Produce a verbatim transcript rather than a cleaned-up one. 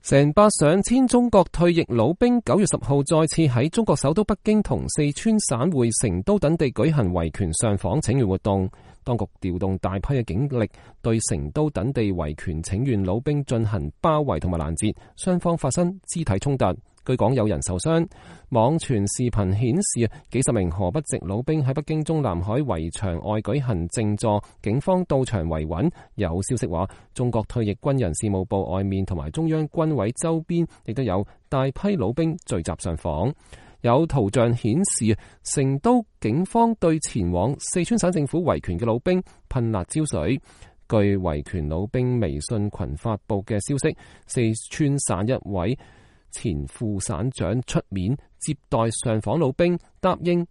成百上千中國退役老兵九月十號再次喺中國首都北京同四川省會成都等地舉行維權上訪請願活動。當局調動大批嘅警力對成都等地維權請願老兵進行包圍同埋攔截，雙方發生肢體衝突。據講有人受傷。網傳視頻顯示，幾十名河北籍老兵喺北京中南海圍牆外舉行靜坐，警方到場維穩。有消息話，中國退役軍人事務部外面同埋中央軍委周邊亦都有大批老兵聚集上訪。有圖像顯示，成都警方對前往四川省政府維權嘅老兵噴辣椒水。據維權老兵微信群發布嘅消息，四川省一位前副省長出面接待上訪老兵，答應